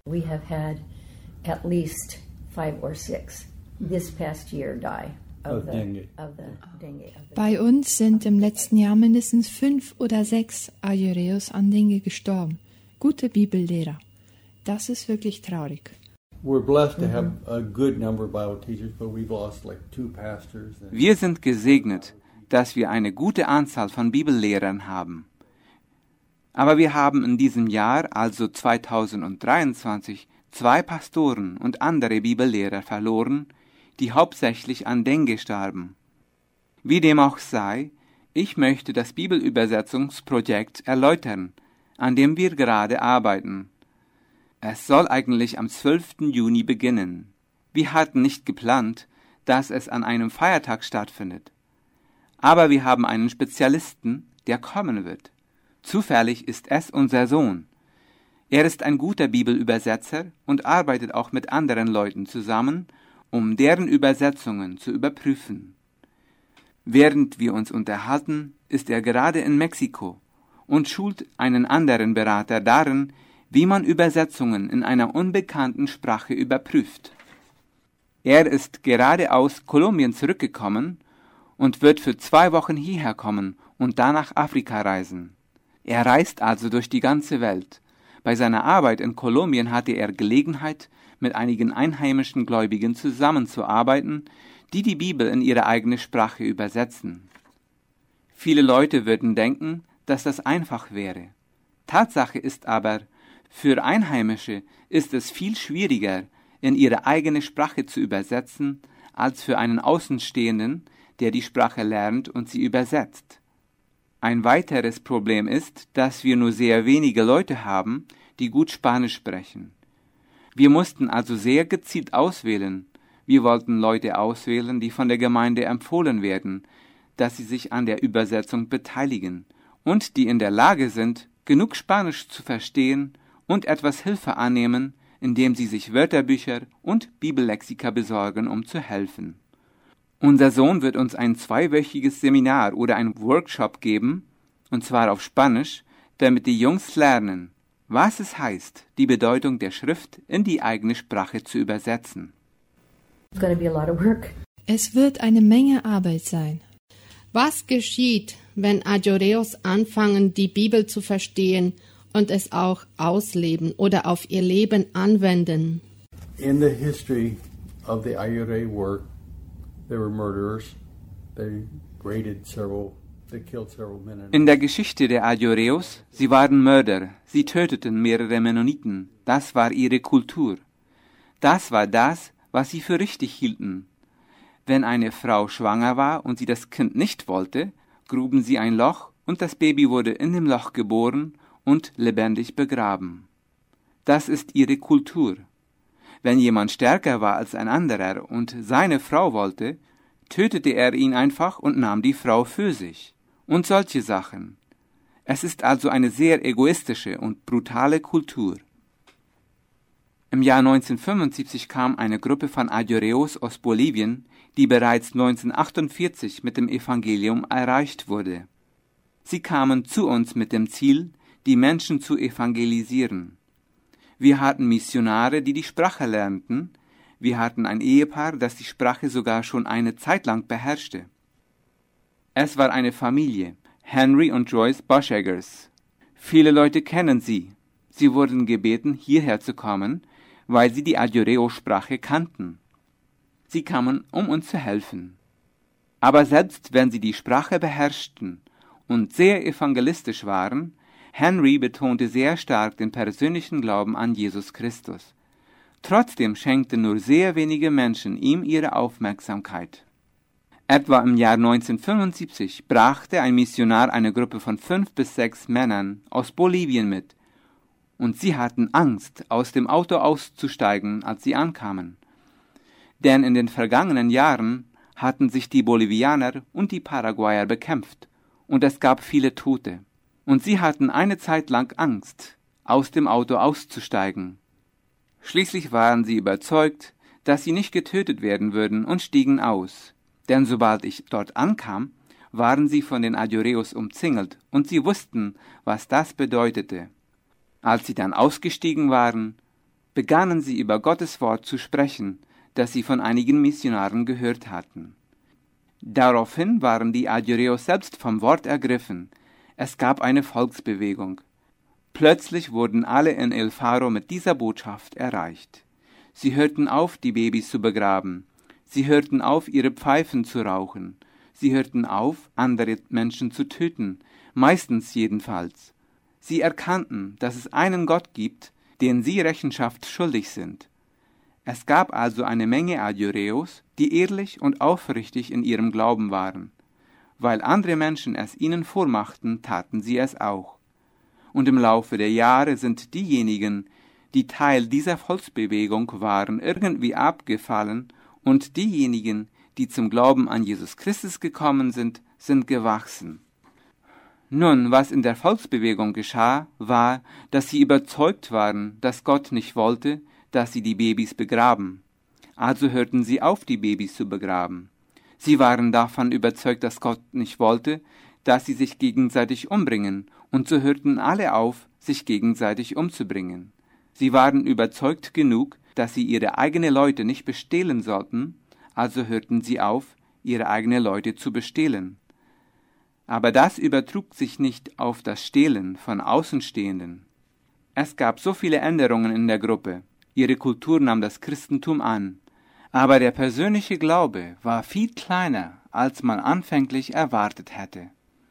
We have had at least 5 or 6 this past year die of the dengue. Bei uns sind im letzten Jahr mindestens 5 oder 6 Ajoreos an Dengue gestorben. Gute Bibellehrer. Das ist wirklich traurig. Wir sind gesegnet, dass wir eine gute Anzahl von Bibellehrern haben. Aber wir haben in diesem Jahr, also 2023, 2 Pastoren und andere Bibellehrer verloren, die hauptsächlich an Dengue starben. Wie dem auch sei, ich möchte das Bibelübersetzungsprojekt erläutern, an dem wir gerade arbeiten. Es soll eigentlich am 12. Juni beginnen. Wir hatten nicht geplant, dass es an einem Feiertag stattfindet. Aber wir haben einen Spezialisten, der kommen wird. Zufällig ist es unser Sohn. Er ist ein guter Bibelübersetzer und arbeitet auch mit anderen Leuten zusammen, um deren Übersetzungen zu überprüfen. Während wir uns unterhalten, ist er gerade in Mexiko und schult einen anderen Berater darin, wie man Übersetzungen in einer unbekannten Sprache überprüft. Er ist gerade aus Kolumbien zurückgekommen und wird für 2 Wochen hierher kommen und dann nach Afrika reisen. Er reist also durch die ganze Welt. Bei seiner Arbeit in Kolumbien hatte er Gelegenheit, mit einigen einheimischen Gläubigen zusammenzuarbeiten, die die Bibel in ihre eigene Sprache übersetzen. Viele Leute würden denken, dass das einfach wäre. Tatsache ist aber, für Einheimische ist es viel schwieriger, in ihre eigene Sprache zu übersetzen, als für einen Außenstehenden, der die Sprache lernt und sie übersetzt. Ein weiteres Problem ist, dass wir nur sehr wenige Leute haben, die gut Spanisch sprechen. Wir mussten also sehr gezielt auswählen. Wir wollten Leute auswählen, die von der Gemeinde empfohlen werden, dass sie sich an der Übersetzung beteiligen und die in der Lage sind, genug Spanisch zu verstehen und etwas Hilfe annehmen, indem sie sich Wörterbücher und Bibellexika besorgen, um zu helfen. Unser Sohn wird uns ein 2-wöchiges Seminar oder ein Workshop geben, und zwar auf Spanisch, damit die Jungs lernen, was es heißt, die Bedeutung der Schrift in die eigene Sprache zu übersetzen. Es wird eine Menge Arbeit sein. Was geschieht, wenn Ajoreos anfangen, die Bibel zu verstehen und es auch ausleben oder auf ihr Leben anwenden? In the history of the Ayore work, there were murderers. They killed several Mennonites. In der Geschichte der Ajoreos, sie waren Mörder, sie töteten mehrere Mennoniten. Das war ihre Kultur. Das war das, was sie für richtig hielten. Wenn eine Frau schwanger war und sie das Kind nicht wollte, gruben sie ein Loch und das Baby wurde in dem Loch geboren und lebendig begraben. Das ist ihre Kultur. Wenn jemand stärker war als ein anderer und seine Frau wollte, tötete er ihn einfach und nahm die Frau für sich. Und solche Sachen. Es ist also eine sehr egoistische und brutale Kultur. Im Jahr 1975 kam eine Gruppe von Ajoreos aus Bolivien, die bereits 1948 mit dem Evangelium erreicht wurde. Sie kamen zu uns mit dem Ziel, die Menschen zu evangelisieren. Wir hatten Missionare, die die Sprache lernten. Wir hatten ein Ehepaar, das die Sprache sogar schon eine Zeit lang beherrschte. Es war eine Familie, Henry und Joyce Bosheggers. Viele Leute kennen sie. Sie wurden gebeten, hierher zu kommen, weil sie die Ajoreo-Sprache kannten. Sie kamen, um uns zu helfen. Aber selbst wenn sie die Sprache beherrschten und sehr evangelistisch waren, Henry betonte sehr stark den persönlichen Glauben an Jesus Christus. Trotzdem schenkten nur sehr wenige Menschen ihm ihre Aufmerksamkeit. Etwa im Jahr 1975 brachte ein Missionar eine Gruppe von 5 bis 6 Männern aus Bolivien mit, und sie hatten Angst, aus dem Auto auszusteigen, als sie ankamen. Denn in den vergangenen Jahren hatten sich die Bolivianer und die Paraguayer bekämpft, und es gab viele Tote. Und sie hatten eine Zeit lang Angst, aus dem Auto auszusteigen. Schließlich waren sie überzeugt, dass sie nicht getötet werden würden und stiegen aus. Denn sobald ich dort ankam, waren sie von den Ajoreos umzingelt und sie wussten, was das bedeutete. Als sie dann ausgestiegen waren, begannen sie über Gottes Wort zu sprechen, das sie von einigen Missionaren gehört hatten. Daraufhin waren die Ayoreos selbst vom Wort ergriffen. Es gab eine Volksbewegung. Plötzlich wurden alle in El Faro mit dieser Botschaft erreicht. Sie hörten auf, die Babys zu begraben. Sie hörten auf, ihre Pfeifen zu rauchen. Sie hörten auf, andere Menschen zu töten, meistens jedenfalls. Sie erkannten, dass es einen Gott gibt, den sie Rechenschaft schuldig sind. Es gab also eine Menge Ayoreos, die ehrlich und aufrichtig in ihrem Glauben waren. Weil andere Menschen es ihnen vormachten, taten sie es auch. Und im Laufe der Jahre sind diejenigen, die Teil dieser Volksbewegung waren, irgendwie abgefallen, und diejenigen, die zum Glauben an Jesus Christus gekommen sind, sind gewachsen. Nun, was in der Volksbewegung geschah, war, dass sie überzeugt waren, dass Gott nicht wollte, dass sie die Babys begraben. Also hörten sie auf, die Babys zu begraben. Sie waren davon überzeugt, dass Gott nicht wollte, dass sie sich gegenseitig umbringen, und so hörten alle auf, sich gegenseitig umzubringen. Sie waren überzeugt genug, dass sie ihre eigenen Leute nicht bestehlen sollten, also hörten sie auf, ihre eigenen Leute zu bestehlen. Aber das übertrug sich nicht auf das Stehlen von Außenstehenden. Es gab so viele Änderungen in der Gruppe. Ihre Kultur nahm das Christentum an. Aber der persönliche Glaube war viel kleiner, als man anfänglich erwartet hätte.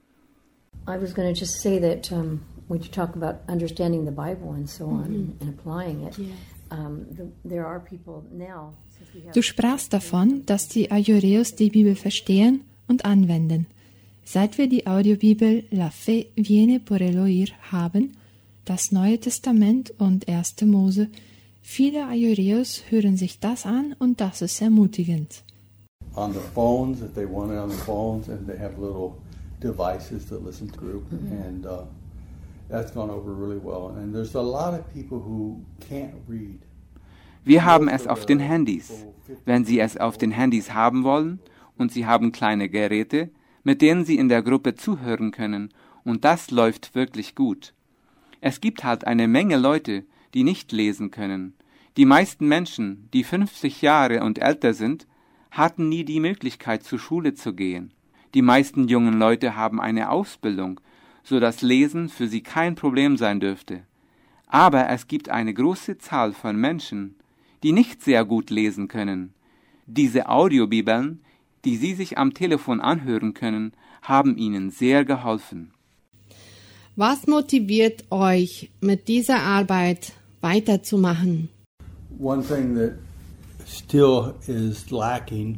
I was going to just say that when you talk about understanding the Bible and so on and applying it, there are people now. Du sprachst davon, dass die Ayoreos die Bibel verstehen und anwenden. Seit wir die Audiobibel La Fe viene por el oír haben, das Neue Testament und 1. Mose, viele Ayoreos hören sich das an und das ist ermutigend. On the phones, if they want it on the phones, and they have little devices to listen to, and that's gone over really well. And there's a lot of people who can't read. Wir haben es auf den Handys. Wenn Sie es auf den Handys haben wollen und Sie haben kleine Geräte, mit denen Sie in der Gruppe zuhören können, und das läuft wirklich gut. Es gibt halt eine Menge Leute, die nicht lesen können. Die meisten Menschen, die 50 Jahre und älter sind, hatten nie die Möglichkeit, zur Schule zu gehen. Die meisten jungen Leute haben eine Ausbildung, so dass Lesen für sie kein Problem sein dürfte. Aber es gibt eine große Zahl von Menschen, die nicht sehr gut lesen können. Diese Audiobibeln, die Sie sich am Telefon anhören können, haben Ihnen sehr geholfen. Was motiviert euch, mit dieser Arbeit weiterzumachen? One thing that still is lacking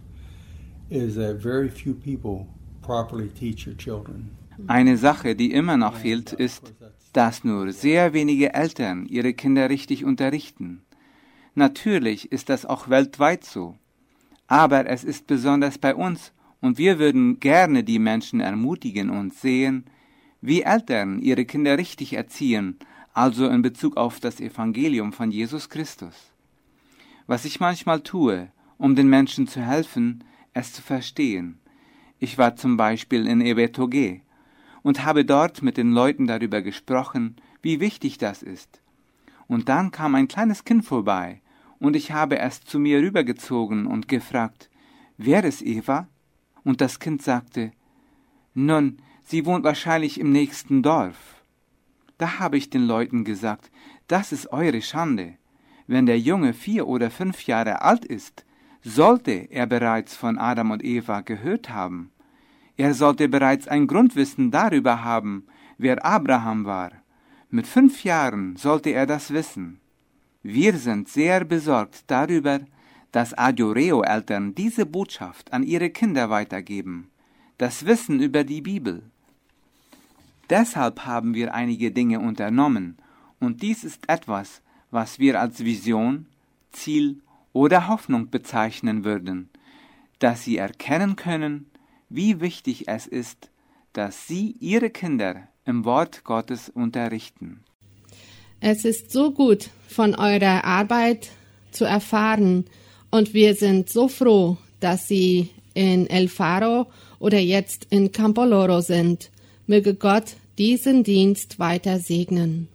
is that very few people properly teach your children. Eine Sache, die immer noch fehlt, ist, dass nur sehr wenige Eltern ihre Kinder richtig unterrichten. Natürlich ist das auch weltweit so. Aber es ist besonders bei uns, und wir würden gerne die Menschen ermutigen und sehen, wie Eltern ihre Kinder richtig erziehen, also in Bezug auf das Evangelium von Jesus Christus. Was ich manchmal tue, um den Menschen zu helfen, es zu verstehen. Ich war zum Beispiel in Ebetoge und habe dort mit den Leuten darüber gesprochen, wie wichtig das ist. Und dann kam ein kleines Kind vorbei, und ich habe es zu mir rübergezogen und gefragt, wer ist Eva? Und das Kind sagte, nun, sie wohnt wahrscheinlich im nächsten Dorf. Da habe ich den Leuten gesagt, das ist eure Schande. Wenn der Junge 4 oder 5 Jahre alt ist, sollte er bereits von Adam und Eva gehört haben. Er sollte bereits ein Grundwissen darüber haben, wer Abraham war. Mit 5 Jahren sollte er das wissen. Wir sind sehr besorgt darüber, dass Ayoreo-Eltern diese Botschaft an ihre Kinder weitergeben, das Wissen über die Bibel. Deshalb haben wir einige Dinge unternommen, und dies ist etwas, was wir als Vision, Ziel oder Hoffnung bezeichnen würden, dass sie erkennen können, wie wichtig es ist, dass sie ihre Kinder im Wort Gottes unterrichten. Es ist so gut, von eurer Arbeit zu erfahren, und wir sind so froh, dass Sie in El Faro oder jetzt in Campo Loro sind. Möge Gott diesen Dienst weiter segnen.